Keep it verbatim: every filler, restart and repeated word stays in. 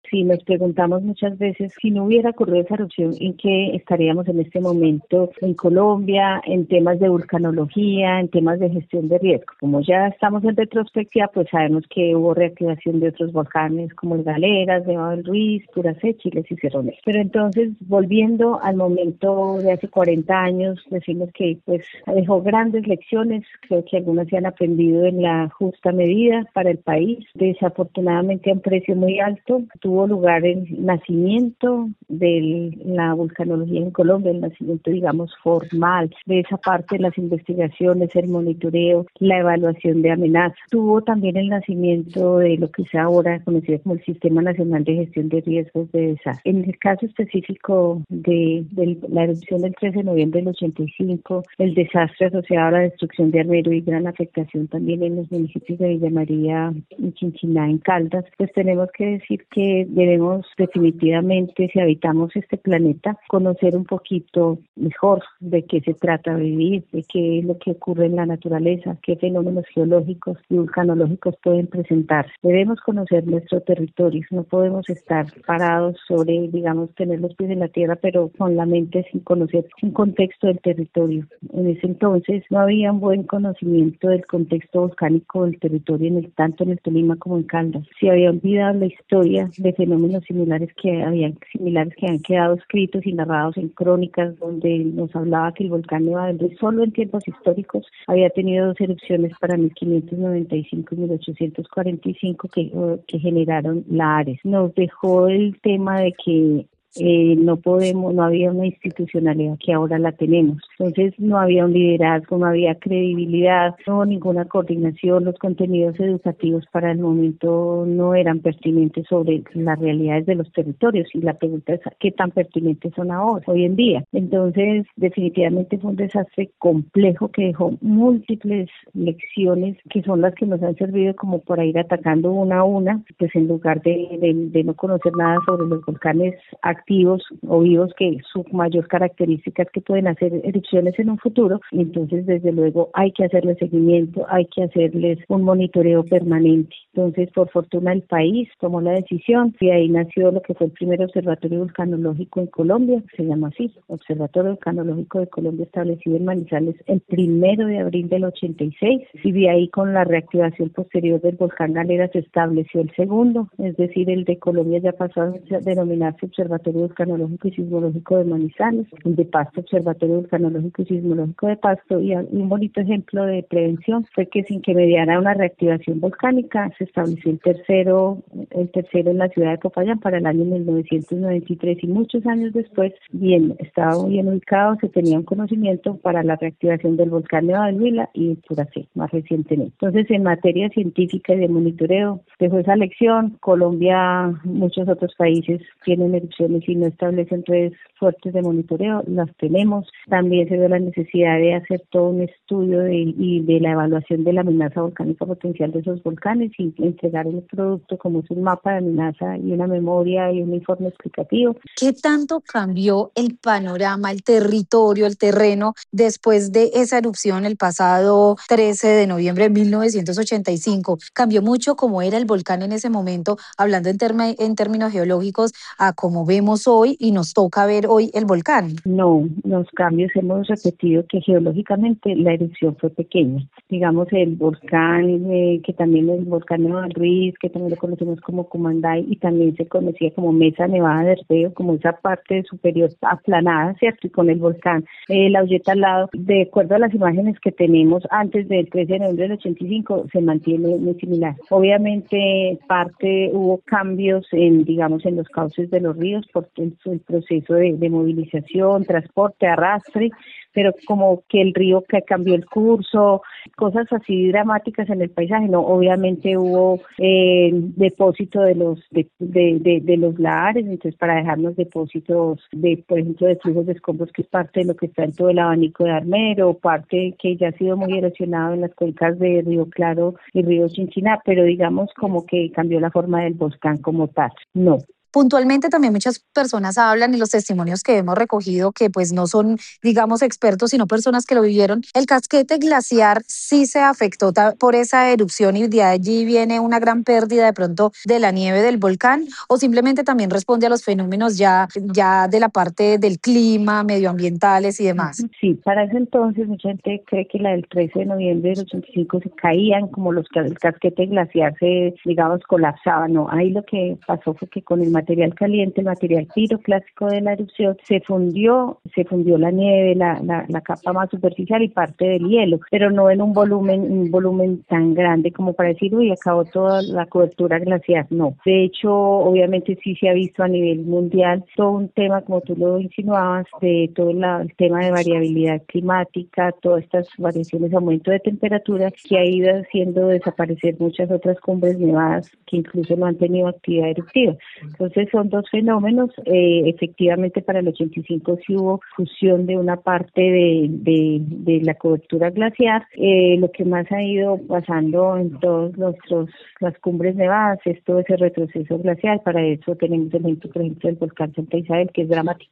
Sí, nos preguntamos muchas veces si no hubiera ocurrido esa erupción, ¿en qué estaríamos en este momento en Colombia, en temas de vulcanología, en temas de gestión de riesgo? Como ya estamos en retrospectiva, pues sabemos que hubo reactivación de otros volcanes como el Galeras, Nevado del Ruiz, Puracé, Chiles y Cerro Negro. Pero entonces, volviendo al momento de hace cuarenta años, decimos que pues dejó grandes lecciones, creo que algunas se han aprendido en la justa medida para el país, desafortunadamente a un precio muy alto. Tuvo lugar el nacimiento de la vulcanología en Colombia, el nacimiento, digamos, formal de esa parte de las investigaciones, el monitoreo, la evaluación de amenazas. Tuvo también el nacimiento de lo que es ahora conocido como el Sistema Nacional de Gestión de Riesgos de Desastre. En el caso específico de, de la erupción del trece de noviembre del ochenta y cinco, el desastre asociado a la destrucción de Armero y gran afectación también en los municipios de Villa María y Chinchiná, en Caldas, pues tenemos que decir que debemos definitivamente, si habitamos este planeta, conocer un poquito mejor de qué se trata vivir, de qué es lo que ocurre en la naturaleza, qué fenómenos geológicos y vulcanológicos pueden presentarse. Debemos conocer nuestro territorio, no podemos estar parados sobre, digamos, tener los pies en la tierra, pero con la mente sin conocer un contexto del territorio. En ese entonces no había un buen conocimiento del contexto volcánico del territorio, en el, tanto en el Tolima como en Caldas. Se había olvidado la historia de fenómenos similares que habían similares que han quedado escritos y narrados en crónicas, donde nos hablaba que el volcán Nevado del Ruiz solo en tiempos históricos había tenido dos erupciones para mil quinientos noventa y cinco y mil ochocientos cuarenta y cinco que, que generaron la Ares. Nos dejó el tema de que Eh, no podemos, no había una institucionalidad que ahora la tenemos. Entonces no había un liderazgo, no había credibilidad, no hubo ninguna coordinación, los contenidos educativos para el momento no eran pertinentes sobre las realidades de los territorios y la pregunta es ¿qué tan pertinentes son ahora, hoy en día? Entonces definitivamente fue un desastre complejo que dejó múltiples lecciones que son las que nos han servido como para ir atacando una a una, pues en lugar de, de, de no conocer nada sobre los volcanes activos o vivos, que su mayor característica es que pueden hacer erupciones en un futuro. Entonces desde luego hay que hacerles seguimiento, hay que hacerles un monitoreo permanente. Entonces por fortuna el país tomó la decisión y ahí nació lo que fue el primer observatorio vulcanológico en Colombia, se llama así, Observatorio Vulcanológico de Colombia, establecido en Manizales el primero de abril del ochenta y seis, y de ahí con la reactivación posterior del volcán Galera se estableció el segundo, es decir, el de Colombia ya pasó a denominarse Observatorio Vulcanológico y Sismológico de Manizales, el de Pasto, Observatorio Vulcanológico y Sismológico de Pasto, y un bonito ejemplo de prevención fue que sin que mediara una reactivación volcánica se estableció el tercero, el tercero en la ciudad de Popayán para el año mil novecientos noventa y tres, y muchos años después, bien, estaba bien ubicado, se tenía un conocimiento para la reactivación del volcán Nevado del Huila y el Puracé, más recientemente. Entonces, en materia científica y de monitoreo, dejó esa lección. Colombia, muchos otros países tienen erupciones y no establecen redes fuertes de monitoreo, las tenemos. También se ve la necesidad de hacer todo un estudio de, y de la evaluación de la amenaza volcánica potencial de esos volcanes y entregar un producto como es un mapa de amenaza y una memoria y un informe explicativo. ¿Qué tanto cambió el panorama, el territorio, el terreno después de esa erupción el pasado trece de noviembre de mil novecientos ochenta y cinco? ¿Cambió mucho cómo era el volcán en ese momento, hablando en, term- en términos geológicos, a cómo vemos hoy y nos toca ver hoy el volcán? No, los cambios hemos repetido que geológicamente la erupción fue pequeña. Digamos el volcán, eh, que también es el volcán Nevado del Ruiz, que también lo conocemos como Comanday y también se conocía como Mesa Nevada de Herbeo, como esa parte superior aplanada, ¿cierto? Y con el volcán eh, La Ulleta al lado, de acuerdo a las imágenes que tenemos antes del trece de noviembre del ochenta y cinco, se mantiene muy similar. Obviamente parte hubo cambios en, digamos, en los cauces de los ríos por el, el proceso de, de movilización, transporte, arrastre, pero como que el río que cambió el curso, cosas así dramáticas en el paisaje, no, obviamente hubo eh, depósito de los de, de, de, de los lahares, entonces para dejarnos depósitos de, por ejemplo, de flujos de escombros, que es parte de lo que está en todo el abanico de Armero, parte que ya ha sido muy erosionado en las cuencas de Río Claro y Río Chinchiná, pero digamos como que cambió la forma del volcán como tal, no. Puntualmente también muchas personas hablan y los testimonios que hemos recogido que pues no son, digamos, expertos, sino personas que lo vivieron. El casquete glaciar sí se afectó ta- por esa erupción y de allí viene una gran pérdida de pronto de la nieve del volcán, o simplemente también responde a los fenómenos ya, ya de la parte del clima, medioambientales y demás. Ujú. Sí, para ese entonces mucha gente cree que la del trece de noviembre del ochenta y cinco se caían, como los ca- el casquete glaciar se, digamos, colapsaba. No, ahí lo que pasó fue que con el material caliente, el material piroclástico de la erupción, se fundió, se fundió la nieve, la, la, la capa más superficial y parte del hielo, pero no en un volumen, un volumen tan grande como para decir, uy, acabó toda la cobertura glaciar. No, de hecho, obviamente sí se ha visto a nivel mundial todo un tema, como tú lo insinuabas, de todo la, el tema de variabilidad climática, todas estas variaciones, aumento de temperatura que ha ido haciendo desaparecer muchas otras cumbres nevadas que incluso no han tenido actividad eruptiva. Entonces son dos fenómenos. Eh, efectivamente para el ochenta y cinco sí hubo fusión de una parte de, de, de la cobertura glaciar. Eh, lo que más ha ido pasando en todos nuestros las cumbres nevadas es todo ese retroceso glacial. Para eso tenemos el ejemplo, por ejemplo, del volcán Santa Isabel, que es dramático.